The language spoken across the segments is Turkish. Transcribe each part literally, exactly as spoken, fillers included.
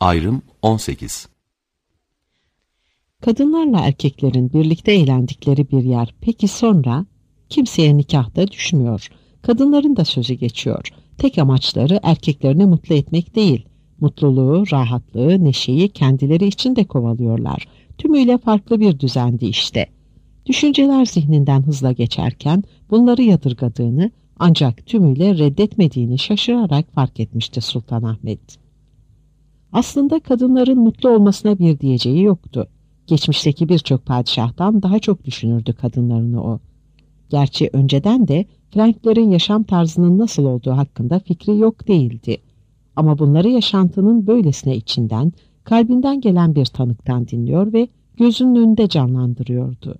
Ayrım on sekiz. Kadınlarla erkeklerin birlikte eğlendikleri bir yer. Peki sonra? Kimseye nikahta düşmüyor. Kadınların da sözü geçiyor. Tek amaçları erkeklerini mutlu etmek değil. Mutluluğu, rahatlığı, neşeyi kendileri için de kovalıyorlar. Tümüyle farklı bir düzendi işte. Düşünceler zihninden hızla geçerken bunları yadırgadığını, ancak tümüyle reddetmediğini şaşırarak fark etmişti Sultanahmet. Aslında kadınların mutlu olmasına bir diyeceği yoktu. Geçmişteki birçok padişahtan daha çok düşünürdü kadınlarını o. Gerçi önceden de Franklerin yaşam tarzının nasıl olduğu hakkında fikri yok değildi. Ama bunları yaşantının böylesine içinden, kalbinden gelen bir tanıktan dinliyor ve gözünün önünde canlandırıyordu.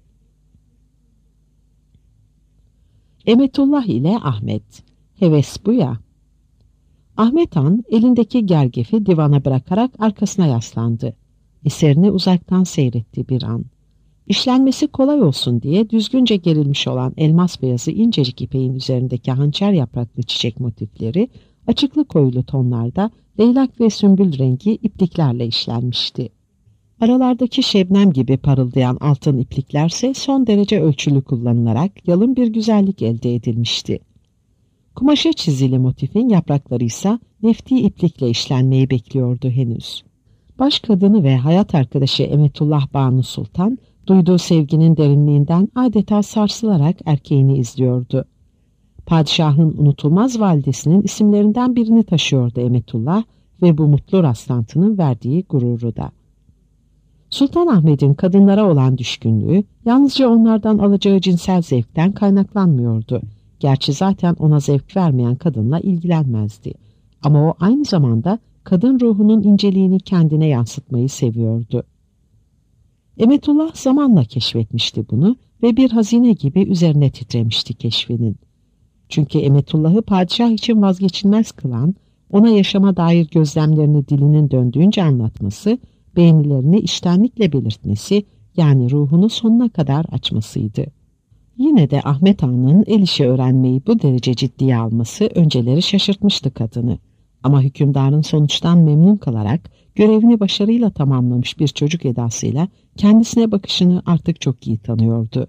Emetullah ile Ahmet. Heves bu ya. Ahmet Han elindeki gergefi divana bırakarak arkasına yaslandı. Eserini uzaktan seyretti bir an. İşlenmesi kolay olsun diye düzgünce gerilmiş olan elmas beyazı incecik ipeğin üzerindeki hançer yapraklı çiçek motifleri açıklı koyulu tonlarda leylak ve sümbül rengi ipliklerle işlenmişti. Aralardaki şebnem gibi parıldayan altın ipliklerse son derece ölçülü kullanılarak yalın bir güzellik elde edilmişti. Kumaşa çizili motifin yaprakları ise nefti iplikle işlenmeyi bekliyordu henüz. Baş kadını ve hayat arkadaşı Emetullah Banu Sultan, duyduğu sevginin derinliğinden adeta sarsılarak erkeğini izliyordu. Padişahın unutulmaz validesinin isimlerinden birini taşıyordu Emetullah ve bu mutlu rastlantının verdiği gururu da. Sultanahmet'in kadınlara olan düşkünlüğü yalnızca onlardan alacağı cinsel zevkten kaynaklanmıyordu. Gerçi zaten ona zevk vermeyen kadınla ilgilenmezdi. Ama o aynı zamanda kadın ruhunun inceliğini kendine yansıtmayı seviyordu. Emetullah zamanla keşfetmişti bunu ve bir hazine gibi üzerine titremişti keşfinin. Çünkü Emetullah'ı padişah için vazgeçilmez kılan, ona yaşama dair gözlemlerini dilinin döndüğünce anlatması, beğenilerini içtenlikle belirtmesi, yani ruhunu sonuna kadar açmasıydı. Yine de Ahmet Han'ın el işi öğrenmeyi bu derece ciddiye alması önceleri şaşırtmıştı kadını. Ama hükümdarın sonuçtan memnun kalarak görevini başarıyla tamamlamış bir çocuk edasıyla kendisine bakışını artık çok iyi tanıyordu.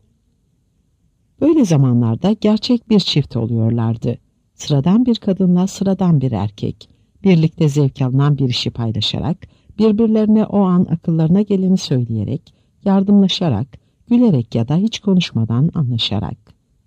Böyle zamanlarda gerçek bir çift oluyorlardı. Sıradan bir kadınla sıradan bir erkek. Birlikte zevk alınan bir işi paylaşarak, birbirlerine o an akıllarına geleni söyleyerek, yardımlaşarak, gülerek ya da hiç konuşmadan anlaşarak.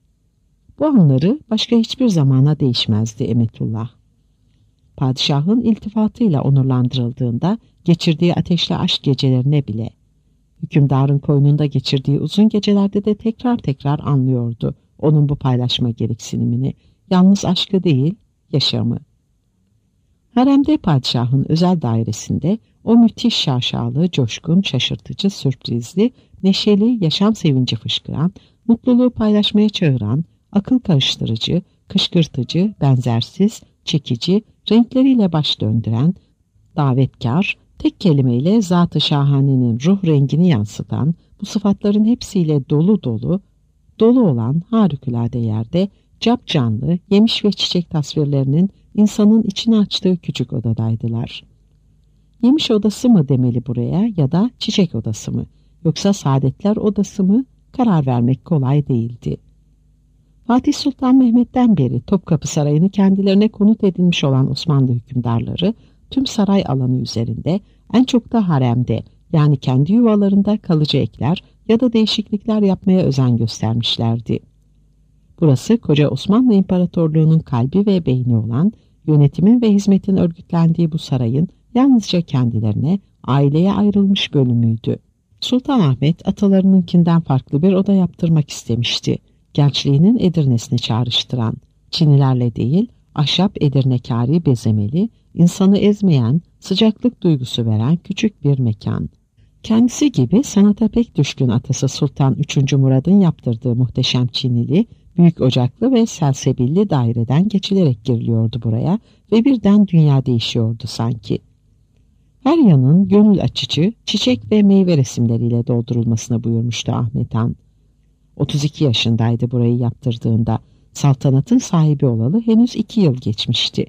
Bu anları başka hiçbir zamana değişmezdi Emetullah. Padişahın iltifatıyla onurlandırıldığında geçirdiği ateşli aşk gecelerine bile, hükümdarın koynunda geçirdiği uzun gecelerde de tekrar tekrar anlıyordu onun bu paylaşma gereksinimini, yalnız aşkı değil, yaşamı. Haremde padişahın özel dairesinde o müthiş şaşalı, coşkun, şaşırtıcı, sürprizli, neşeli, yaşam sevinci fışkıran, mutluluğu paylaşmaya çağıran, akıl karıştırıcı, kışkırtıcı, benzersiz, çekici, renkleriyle baş döndüren, davetkar, tek kelimeyle zat-ı şahanenin ruh rengini yansıtan, bu sıfatların hepsiyle dolu dolu, dolu olan harikulade yerde, cap canlı, yemiş ve çiçek tasvirlerinin insanın içini açtığı küçük odadaydılar. Yemiş odası mı demeli buraya ya da çiçek odası mı, yoksa saadetler odası mı, karar vermek kolay değildi. Fatih Sultan Mehmet'ten beri Topkapı Sarayı'nı kendilerine konut edinmiş olan Osmanlı hükümdarları, tüm saray alanı üzerinde, en çok da haremde, yani kendi yuvalarında kalıcı ekler ya da değişiklikler yapmaya özen göstermişlerdi. Burası koca Osmanlı İmparatorluğu'nun kalbi ve beyni olan, yönetimin ve hizmetin örgütlendiği bu sarayın yalnızca kendilerine, aileye ayrılmış bölümüydü. Sultanahmet atalarınınkinden farklı bir oda yaptırmak istemişti. Gençliğinin Edirne'sini çağrıştıran, çinilerle değil, ahşap edirnekâri bezemeli, insanı ezmeyen, sıcaklık duygusu veren küçük bir mekan. Kendisi gibi sanata pek düşkün atası Sultan üçüncü Murad'ın yaptırdığı muhteşem çinili, büyük ocaklı ve selsebilli daireden geçilerek giriliyordu buraya ve birden dünya değişiyordu sanki. Her yanın gönül açıcı, çiçek ve meyve resimleriyle doldurulmasını buyurmuştu Ahmet Han. otuz iki yaşındaydı burayı yaptırdığında. Saltanatın sahibi olalı henüz iki yıl geçmişti.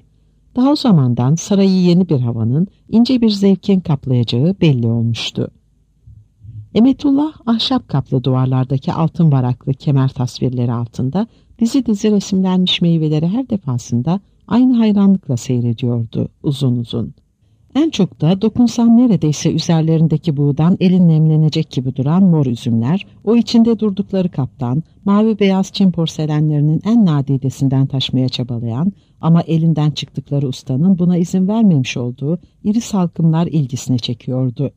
Daha o zamandan sarayı yeni bir havanın, ince bir zevkin kaplayacağı belli olmuştu. Emetullah, ahşap kaplı duvarlardaki altın varaklı kemer tasvirleri altında dizi dizi resimlenmiş meyveleri her defasında aynı hayranlıkla seyrediyordu uzun uzun. En çok da dokunsam neredeyse üzerlerindeki buğdan elin nemlenecek gibi duran mor üzümler, o içinde durdukları kaptan, mavi beyaz Çin porselenlerinin en nadidesinden taşmaya çabalayan ama elinden çıktıkları ustanın buna izin vermemiş olduğu iri salkımlar ilgisini çekiyordu.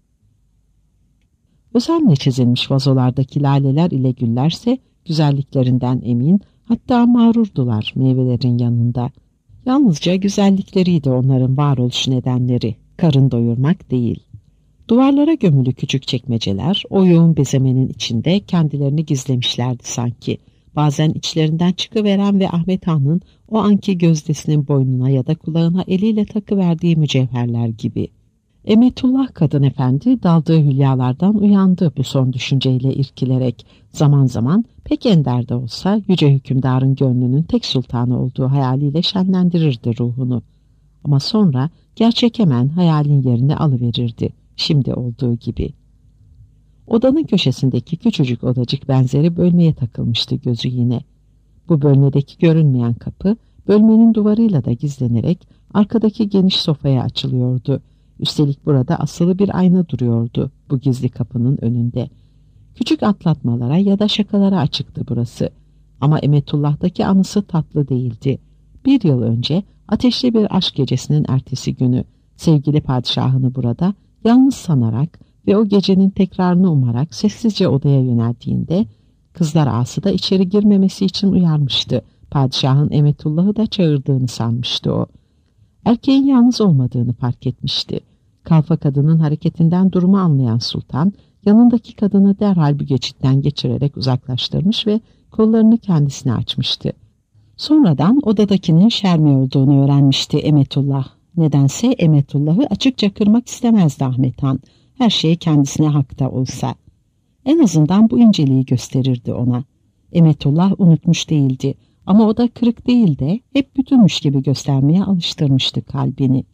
Özenle çizilmiş vazolardaki laleler ile güllerse güzelliklerinden emin, hatta mağrurdular meyvelerin yanında. Yalnızca güzellikleriydi onların varoluş nedenleri, karın doyurmak değil. Duvarlara gömülü küçük çekmeceler, o yoğun bezemenin içinde kendilerini gizlemişlerdi sanki. Bazen içlerinden çıkıveren ve Ahmet Han'ın o anki gözdesinin boynuna ya da kulağına eliyle takıverdiği mücevherler gibi. Emetullah kadın efendi daldığı hülyalardan uyandı bu son düşünceyle irkilerek. Zaman zaman pek ender de olsa yüce hükümdarın gönlünün tek sultanı olduğu hayaliyle şenlendirirdi ruhunu. Ama sonra gerçek hemen hayalin yerini alıverirdi, şimdi olduğu gibi. Odanın köşesindeki küçücük odacık benzeri bölmeye takılmıştı gözü yine. Bu bölmedeki görünmeyen kapı, bölmenin duvarıyla da gizlenerek arkadaki geniş sofaya açılıyordu. Üstelik burada asılı bir ayna duruyordu bu gizli kapının önünde. Küçük atlatmalara ya da şakalara açıktı burası. Ama Emetullah'taki anısı tatlı değildi. Bir yıl önce ateşli bir aşk gecesinin ertesi günü sevgili padişahını burada yalnız sanarak ve o gecenin tekrarını umarak sessizce odaya yöneldiğinde kızlar ağası da içeri girmemesi için uyarmıştı. Padişahın Emetullah'ı da çağırdığını sanmıştı o. Erkeğin yalnız olmadığını fark etmişti. Kalfa kadının hareketinden durumu anlayan sultan, yanındaki kadını derhal bir geçitten geçirerek uzaklaştırmış ve kollarını kendisine açmıştı. Sonradan odadakinin Şermi olduğunu öğrenmişti Emetullah. Nedense Emetullah'ı açıkça kırmak istemezdi Ahmet Han, her şey kendisine hakta olsa. En azından bu inceliği gösterirdi ona. Emetullah unutmuş değildi ama o da kırık değil de hep bütünmüş gibi göstermeye alıştırmıştı kalbini.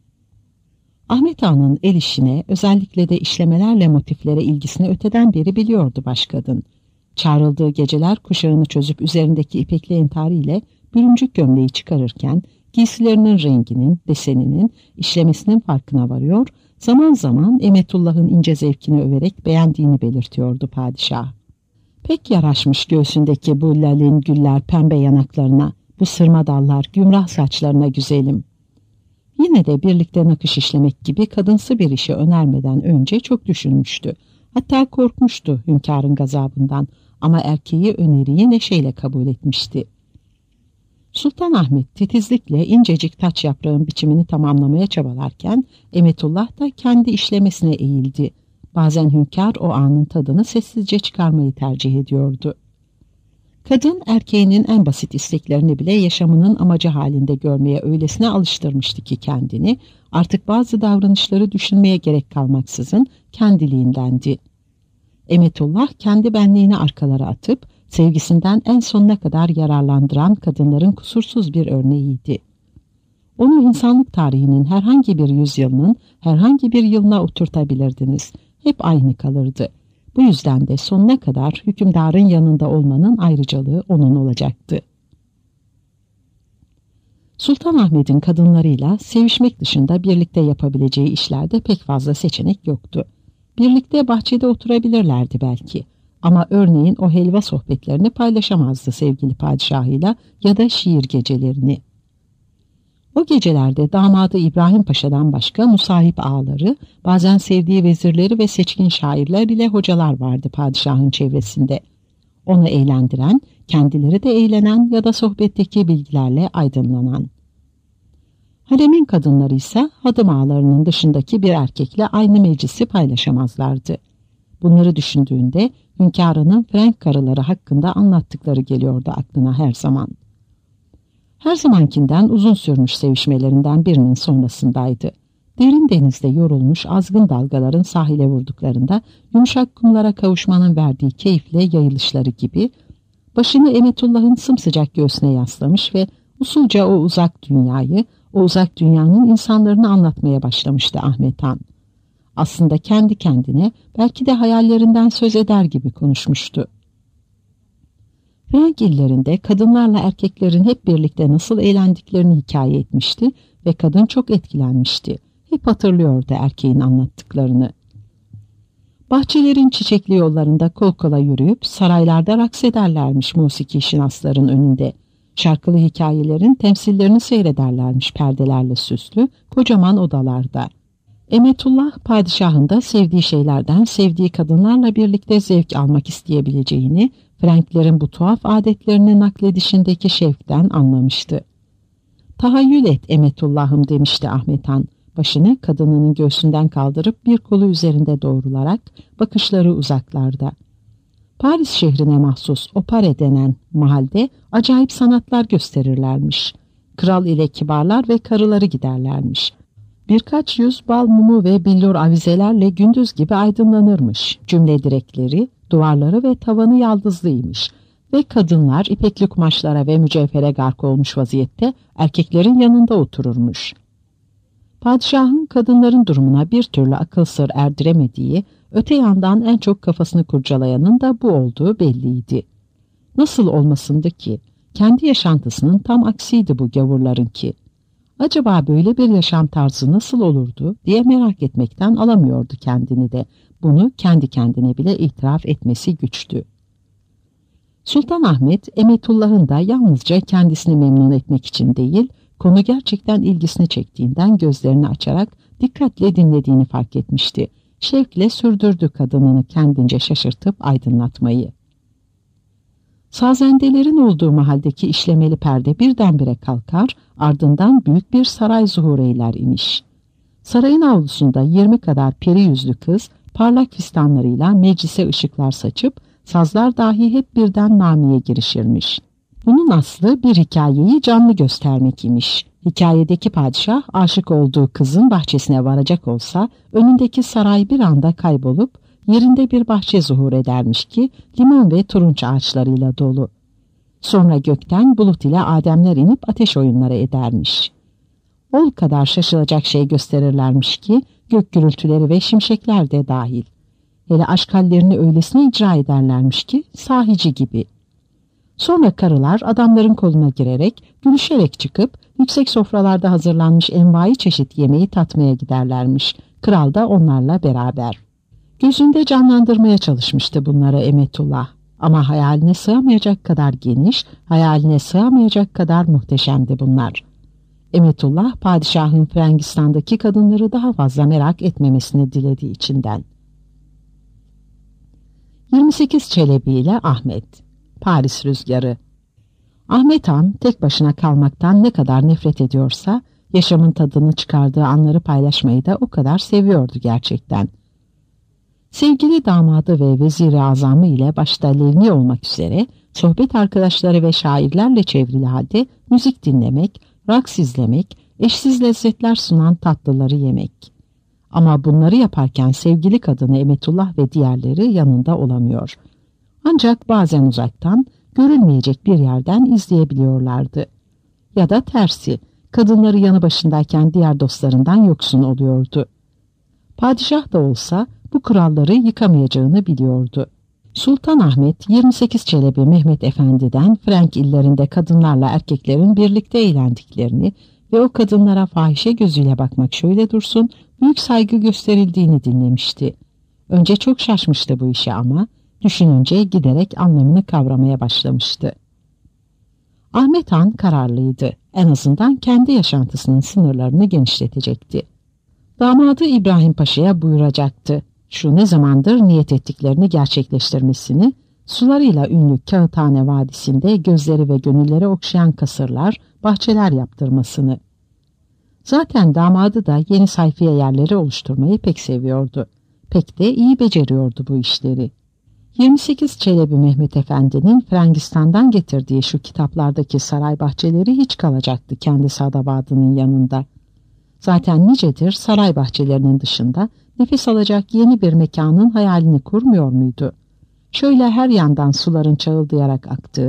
Ahmet Han'ın el işine, özellikle de işlemelerle motiflere ilgisini öteden beri biliyordu başkadın. Çağrıldığı geceler kuşağını çözüp üzerindeki ipekli entariyle bürümcük gömleği çıkarırken giysilerinin renginin, deseninin, işlemesinin farkına varıyor, zaman zaman Emetullah'ın ince zevkini överek beğendiğini belirtiyordu padişah. Pek yaraşmış göğsündeki bu lalin güller pembe yanaklarına, bu sırma dallar gümrah saçlarına güzelim. Yine de birlikte nakış işlemek gibi kadınsı bir işi önermeden önce çok düşünmüştü. Hatta korkmuştu hünkârın gazabından ama erkeği öneriyi neşeyle kabul etmişti. Sultan Ahmet titizlikle incecik taç yaprağın biçimini tamamlamaya çabalarken Emetullah da kendi işlemesine eğildi. Bazen hünkâr o anın tadını sessizce çıkarmayı tercih ediyordu. Kadın erkeğinin en basit isteklerini bile yaşamının amacı halinde görmeye öylesine alıştırmıştı ki kendini, artık bazı davranışları düşünmeye gerek kalmaksızın kendiliğindendi. Emetullah kendi benliğini arkalara atıp sevgisinden en sonuna kadar yararlandıran kadınların kusursuz bir örneğiydi. Onu insanlık tarihinin herhangi bir yüzyılının herhangi bir yılına oturtabilirdiniz. Hep aynı kalırdı. Bu yüzden de sonuna kadar hükümdarın yanında olmanın ayrıcalığı onun olacaktı. Sultan Ahmet'in kadınlarıyla sevişmek dışında birlikte yapabileceği işlerde pek fazla seçenek yoktu. Birlikte bahçede oturabilirlerdi belki. Ama örneğin o helva sohbetlerini paylaşamazdı sevgili padişahıyla ya da şiir gecelerini. O gecelerde damadı İbrahim Paşa'dan başka musahip ağaları, bazen sevdiği vezirleri ve seçkin şairler ile hocalar vardı padişahın çevresinde. Onu eğlendiren, kendileri de eğlenen ya da sohbetteki bilgilerle aydınlanan. Haremin kadınları ise hadım ağalarının dışındaki bir erkekle aynı meclisi paylaşamazlardı. Bunları düşündüğünde hünkârının Frank karıları hakkında anlattıkları geliyordu aklına her zaman. Her zamankinden uzun sürmüş sevişmelerinden birinin sonrasındaydı. Derin denizde yorulmuş azgın dalgaların sahile vurduklarında yumuşak kumlara kavuşmanın verdiği keyifle yayılışları gibi başını Emetullah'ın sımsıcak göğsüne yaslamış ve Usulca o uzak dünyayı, o uzak dünyanın insanlarını anlatmaya başlamıştı Ahmet Han. Aslında kendi kendine, belki de hayallerinden söz eder gibi konuşmuştu. Frank illerinde kadınlarla erkeklerin hep birlikte nasıl eğlendiklerini hikaye etmişti ve kadın çok etkilenmişti. Hep hatırlıyordu erkeğin anlattıklarını. Bahçelerin çiçekli yollarında kol kola yürüyüp saraylarda raks ederlermiş musiki şinasların önünde. Şarkılı hikayelerin temsillerini seyrederlermiş perdelerle süslü kocaman odalarda. Emetullah padişahın da sevdiği şeylerden sevdiği kadınlarla birlikte zevk almak isteyebileceğini Franklerin bu tuhaf adetlerini nakledişindeki şevkten anlamıştı. "Tahayyül et Emetullah'ım," demişti Ahmet Han. Başını kadınının göğsünden kaldırıp bir kolu üzerinde doğrularak bakışları uzaklarda. Paris şehrine mahsus opare denen mahalde acayip sanatlar gösterirlermiş. Kral ile kibarlar ve karıları giderlermiş. Birkaç yüz bal mumu ve billur avizelerle gündüz gibi aydınlanırmış. Cümle direkleri, duvarları ve tavanı yaldızlıymış. Ve kadınlar ipekli kumaşlara ve mücevhere gark olmuş vaziyette erkeklerin yanında otururmuş. Padişahın kadınların durumuna bir türlü akıl sır erdiremediği, öte yandan en çok kafasını kurcalayanın da bu olduğu belliydi. Nasıl olmasındı ki? Kendi yaşantısının tam aksiydi bu gavurlarınki. Acaba böyle bir yaşam tarzı nasıl olurdu diye merak etmekten alamıyordu kendini de. Bunu kendi kendine bile itiraf etmesi güçtü. Sultan Ahmet, Emetullah'ın da yalnızca kendisini memnun etmek için değil, konu gerçekten ilgisini çektiğinden gözlerini açarak dikkatle dinlediğini fark etmişti. Şevkle sürdürdü kadınını kendince şaşırtıp aydınlatmayı. Sazendelerin olduğu mahaldeki işlemeli perde birdenbire kalkar, ardından büyük bir saray zuhur eyler imiş. Sarayın avlusunda yirmi kadar peri yüzlü kız, parlak fistanlarıyla meclise ışıklar saçıp, sazlar dahi hep birden namiye girişirmiş. Bunun aslı bir hikayeyi canlı göstermek imiş. Hikayedeki padişah aşık olduğu kızın bahçesine varacak olsa, önündeki saray bir anda kaybolup, yerinde bir bahçe zuhur edermiş ki limon ve turunç ağaçlarıyla dolu. Sonra gökten bulut ile ademler inip ateş oyunları edermiş. Ol kadar şaşılacak şey gösterirlermiş ki gök gürültüleri ve şimşekler de dahil. Hele aşk hallerini öylesine icra ederlermiş ki sahici gibi. Sonra karılar adamların koluna girerek, gülüşerek çıkıp yüksek sofralarda hazırlanmış envai çeşit yemeği tatmaya giderlermiş. Kral da onlarla beraber. Gözünde canlandırmaya çalışmıştı bunları Emetullah. Ama hayaline sığamayacak kadar geniş, hayaline sığamayacak kadar muhteşemdi bunlar. Emetullah, padişahın Frangistan'daki kadınları daha fazla merak etmemesini diledi içinden. yirmi sekiz Çelebi ile Ahmet. Paris rüzgarı. Ahmet Han tek başına kalmaktan ne kadar nefret ediyorsa, yaşamın tadını çıkardığı anları paylaşmayı da o kadar seviyordu gerçekten. Sevgili damadı ve vezir-i azamı ile başta Levni olmak üzere sohbet arkadaşları ve şairlerle çevrili halde müzik dinlemek, raks izlemek, eşsiz lezzetler sunan tatlıları yemek. Ama bunları yaparken sevgili kadını Emetullah ve diğerleri yanında olamıyor. Ancak bazen uzaktan, görülmeyecek bir yerden izleyebiliyorlardı. Ya da tersi, kadınları yanı başındayken diğer dostlarından yoksun oluyordu. Padişah da olsa bu kuralları yıkamayacağını biliyordu. Sultan Ahmet, yirmi sekiz Çelebi Mehmet Efendi'den Frank illerinde kadınlarla erkeklerin birlikte eğlendiklerini ve o kadınlara fahişe gözüyle bakmak şöyle dursun, büyük saygı gösterildiğini dinlemişti. Önce çok şaşmıştı bu işe ama düşününce giderek anlamını kavramaya başlamıştı. Ahmet Han kararlıydı. En azından kendi yaşantısının sınırlarını genişletecekti. Damadı İbrahim Paşa'ya buyuracaktı. Şu ne zamandır niyet ettiklerini gerçekleştirmesini, sularıyla ünlü Kağıthane Vadisi'nde gözleri ve gönülleri okşayan kasırlar, bahçeler yaptırmasını. Zaten damadı da yeni sayfiye yerleri oluşturmayı pek seviyordu. Pek de iyi beceriyordu bu işleri. yirmi sekiz Çelebi Mehmet Efendi'nin Frangistan'dan getirdiği şu kitaplardaki saray bahçeleri hiç kalacaktı kendi sadabadının yanında. Zaten nicedir saray bahçelerinin dışında nefes alacak yeni bir mekanın hayalini kurmuyor muydu? Şöyle her yandan suların çağıldayarak aktığı,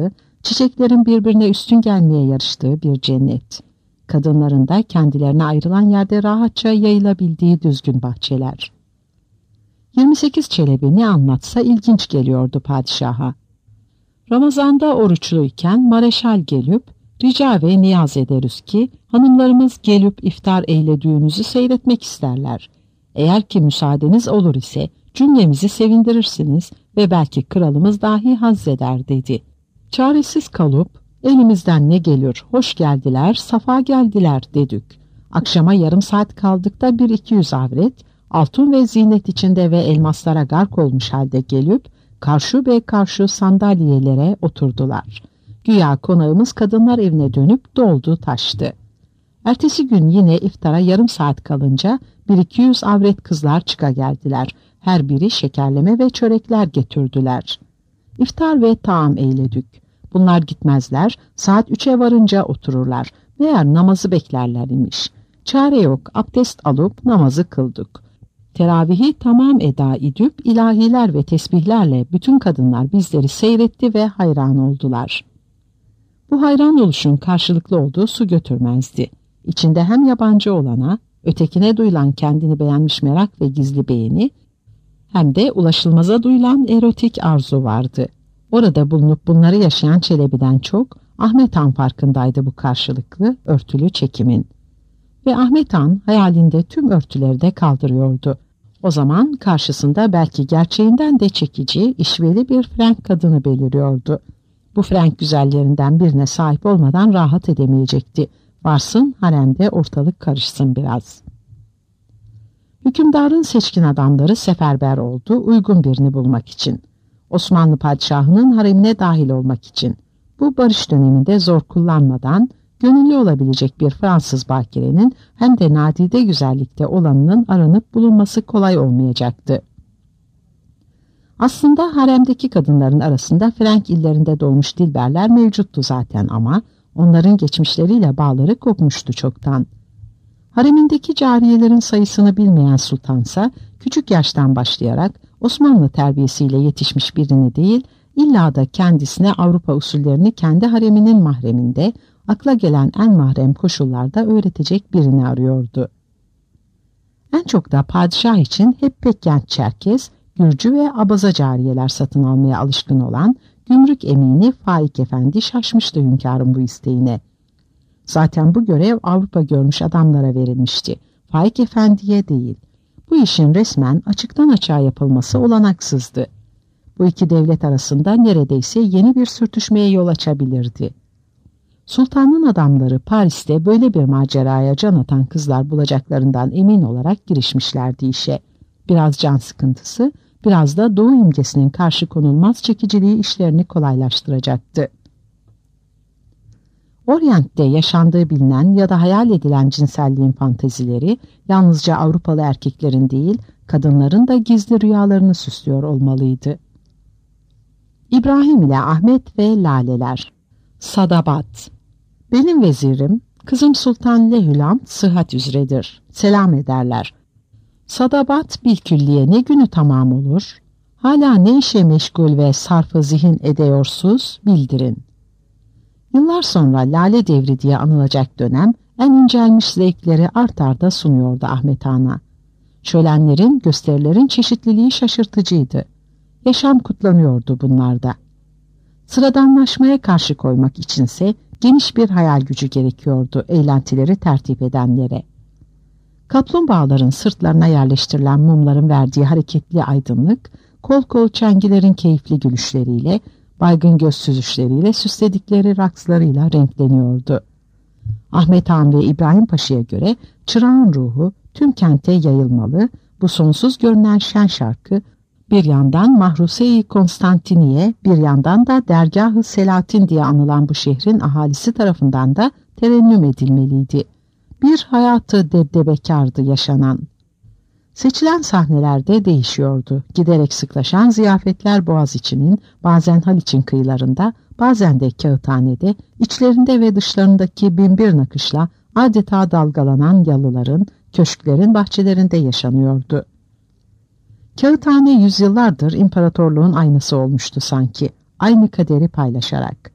Çiçeklerin birbirine üstün gelmeye yarıştığı bir cennet. Kadınların da kendilerine ayrılan yerde rahatça yayılabildiği düzgün bahçeler. yirmi sekiz Çelebi ne anlatsa ilginç geliyordu padişaha. Ramazanda oruçluyken Mareşal gelip, rica ve niyaz ederiz ki hanımlarımız gelip iftar eylediğinizi seyretmek isterler. Eğer ki müsaadeniz olur ise cümlemizi sevindirirsiniz ve belki kralımız dahi hazzeder dedi. Çaresiz kalıp elimizden ne gelir, hoş geldiler, safa geldiler dedik. Akşama yarım saat kaldıkta bir iki yüz avret, altın ve zinet içinde ve elmaslara gark olmuş halde gelip karşı ve karşı sandalyelere oturdular. Güya konağımız kadınlar evine dönüp doldu taştı. Ertesi gün yine iftara yarım saat kalınca bir iki yüz avret kızlar çıka geldiler. Her biri şekerleme ve çörekler getirdiler. İftar ve taam eyledik. Bunlar gitmezler, saat üçe varınca otururlar. Meğer namazı beklerler imiş. Çare yok, abdest alıp namazı kıldık. Teravihi tamam eda edip ilahiler ve tesbihlerle bütün kadınlar bizleri seyretti ve hayran oldular. Bu hayran oluşun karşılıklı olduğu su götürmezdi. İçinde hem yabancı olana, ötekine duyulan kendini beğenmiş merak ve gizli beğeni, hem de ulaşılmaza duyulan erotik arzu vardı. Orada bulunup bunları yaşayan Çelebi'den çok Ahmet Han farkındaydı bu karşılıklı, örtülü çekimin. Ve Ahmet Han hayalinde tüm örtüleri de kaldırıyordu. O zaman karşısında belki gerçeğinden de çekici, işveli bir Frank kadını beliriyordu. Bu Frank güzellerinden birine sahip olmadan rahat edemeyecekti. Varsın haremde ortalık karışsın biraz. Hükümdarın seçkin adamları seferber oldu uygun birini bulmak için. Osmanlı padişahının haremine dahil olmak için. Bu barış döneminde zor kullanmadan gönüllü olabilecek bir Fransız bakirenin hem de nadide güzellikte olanının aranıp bulunması kolay olmayacaktı. Aslında haremdeki kadınların arasında Frank illerinde doğmuş dilberler mevcuttu zaten ama onların geçmişleriyle bağları kopmuştu çoktan. Haremindeki cariyelerin sayısını bilmeyen sultansa küçük yaştan başlayarak Osmanlı terbiyesiyle yetişmiş birini değil, illa da kendisine Avrupa usullerini kendi hareminin mahreminde, akla gelen en mahrem koşullarda öğretecek birini arıyordu. En çok da padişah için hep pek genç Çerkez, Gürcü ve Abaza cariyeler satın almaya alışkın olan gümrük emini Faik Efendi şaşmıştı hünkârın bu isteğine. Zaten bu görev Avrupa görmüş adamlara verilmişti. Faik Efendi'ye değil. Bu işin resmen açıktan açığa yapılması olanaksızdı. Bu iki devlet arasında neredeyse yeni bir sürtüşmeye yol açabilirdi. Sultanın adamları Paris'te böyle bir maceraya can atan kızlar bulacaklarından emin olarak girişmişlerdi işe. Biraz can sıkıntısı, biraz da Doğu imgesinin karşı konulmaz çekiciliği işlerini kolaylaştıracaktı. Orient'te yaşandığı bilinen ya da hayal edilen cinselliğin fantezileri yalnızca Avrupalı erkeklerin değil, kadınların da gizli rüyalarını süslüyor olmalıydı. İbrahim ile Ahmet ve Laleler. Sadabat. Benim vezirim, kızım Sultan Lehülam sıhhat üzeredir. Selam ederler. Sadabat bilkülliye ne günü tamam olur? Hala ne işe meşgul ve sarfı zihin ediyorsuz bildirin. Yıllar sonra Lale Devri diye anılacak dönem en incelmiş zevkleri art arda sunuyordu Ahmet Han'a. Şölenlerin, gösterilerin çeşitliliği şaşırtıcıydı. Yaşam kutlanıyordu bunlarda. Sıradanlaşmaya karşı koymak içinse geniş bir hayal gücü gerekiyordu eğlentileri tertip edenlere. Kaplumbağaların sırtlarına yerleştirilen mumların verdiği hareketli aydınlık, kol kol çengilerin keyifli gülüşleriyle, baygın göz süzüşleriyle süsledikleri rakslarıyla renkleniyordu. Ahmet Han ve İbrahim Paşa'ya göre çırağın ruhu tüm kente yayılmalı, bu sonsuz görünen şen şarkı bir yandan Mahruse-i Konstantiniye, bir yandan da Dergah-ı Selatin diye anılan bu şehrin ahalisi tarafından da terennüm edilmeliydi. Bir hayatı debdebekardı yaşanan. Seçilen sahnelerde değişiyordu. Giderek sıklaşan ziyafetler Boğaziçi'nin, bazen Haliç'in kıyılarında, bazen de Kağıthane'de, içlerinde ve dışlarındaki binbir nakışla adeta dalgalanan yalıların, köşklerin bahçelerinde yaşanıyordu. Kağıthane yüzyıllardır imparatorluğun aynası olmuştu sanki, aynı kaderi paylaşarak.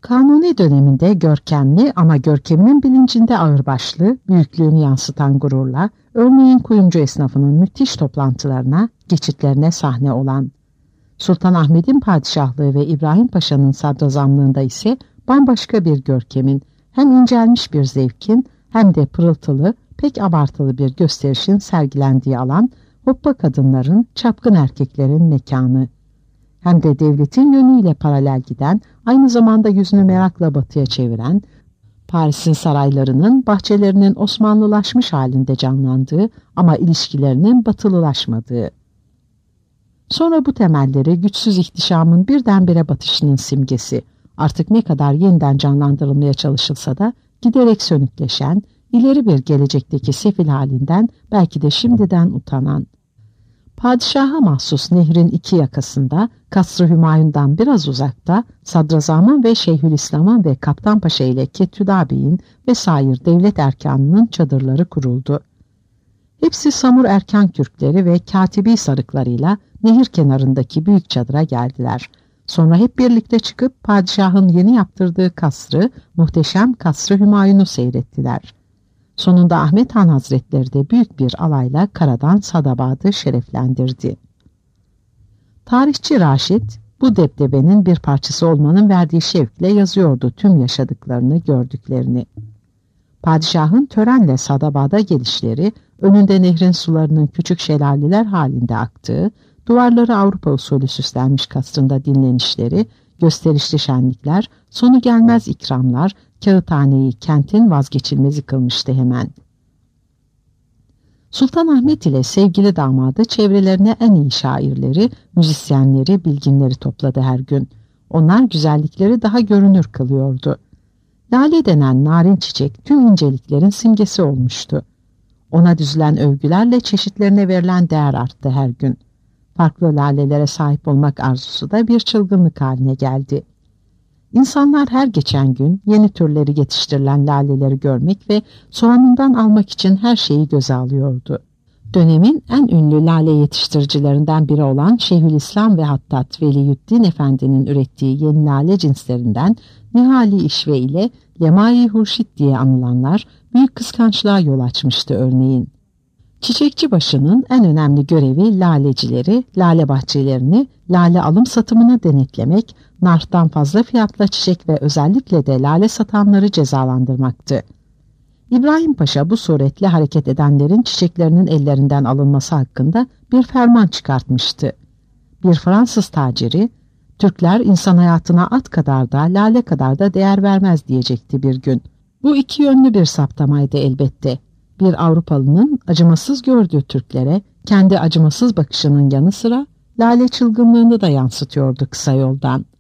Kanuni döneminde görkemli ama görkeminin bilincinde ağırbaşlı, büyüklüğünü yansıtan gururla, örneğin kuyumcu esnafının müthiş toplantılarına, geçitlerine sahne olan, Sultanahmet'in padişahlığı ve İbrahim Paşa'nın sadrazamlığında ise bambaşka bir görkemin, hem incelmiş bir zevkin hem de pırıltılı, pek abartılı bir gösterişin sergilendiği alan, hoppa kadınların, çapkın erkeklerin mekanı. Hem de devletin yönüyle paralel giden, aynı zamanda yüzünü merakla batıya çeviren, Paris'in saraylarının, bahçelerinin Osmanlılaşmış halinde canlandığı ama ilişkilerinin batılılaşmadığı. Sonra bu temelleri güçsüz ihtişamın birdenbire batışının simgesi, artık ne kadar yeniden canlandırılmaya çalışılsa da giderek sönükleşen, ileri bir gelecekteki sefil halinden belki de şimdiden utanan. Padişaha mahsus nehrin iki yakasında, Kasr-ı Hümayun'dan biraz uzakta, Sadrazam'ın ve Şeyhülislam'ın ve Kaptanpaşa ile Kettüda Bey'in ve sair devlet erkanının çadırları kuruldu. Hepsi Samur erkan kürkleri ve katibi sarıklarıyla nehir kenarındaki büyük çadıra geldiler. Sonra hep birlikte çıkıp padişahın yeni yaptırdığı kasrı, muhteşem Kasr-ı Hümayun'u seyrettiler. Sonunda Ahmet Han Hazretleri de büyük bir alayla karadan Sadabad'ı şereflendirdi. Tarihçi Raşit, bu debdebenin bir parçası olmanın verdiği şevkle yazıyordu tüm yaşadıklarını, gördüklerini. Padişahın törenle Sadabad'a gelişleri, önünde nehrin sularının küçük şelaleler halinde aktığı, duvarları Avrupa usulü süslenmiş kasrında dinlenişleri, gösterişli şenlikler, sonu gelmez ikramlar, Kağıthane'yi kentin vazgeçilmezi kılmıştı hemen. Sultanahmet ile sevgili damadı çevrelerine en iyi şairleri, müzisyenleri, bilginleri topladı her gün. Onlar güzellikleri daha görünür kılıyordu. Lale denen narin çiçek tüm inceliklerin simgesi olmuştu. Ona düzülen övgülerle çeşitlerine verilen değer arttı her gün. Farklı lalelere sahip olmak arzusu da bir çılgınlık haline geldi. İnsanlar her geçen gün yeni türleri yetiştirilen laleleri görmek ve soğanından almak için her şeyi göze alıyordu. Dönemin en ünlü lale yetiştiricilerinden biri olan Şeyhülislam ve Hattat Veliyüddin Efendi'nin ürettiği yeni lale cinslerinden Nihali İşve ile Lemai Hurşit diye anılanlar büyük kıskançlığa yol açmıştı örneğin. Çiçekçibaşı'nın en önemli görevi lalecileri, lale bahçelerini, lale alım satımını denetlemek, narhtan fazla fiyatla çiçek ve özellikle de lale satanları cezalandırmaktı. İbrahim Paşa bu suretle hareket edenlerin çiçeklerinin ellerinden alınması hakkında bir ferman çıkartmıştı. Bir Fransız taciri, Türkler insan hayatına at kadar da lale kadar da değer vermez diyecekti bir gün. Bu iki yönlü bir saptamaydı elbette. Bir Avrupalının acımasız gördüğü Türklere kendi acımasız bakışının yanı sıra lale çılgınlığını da yansıtıyordu kısa yoldan.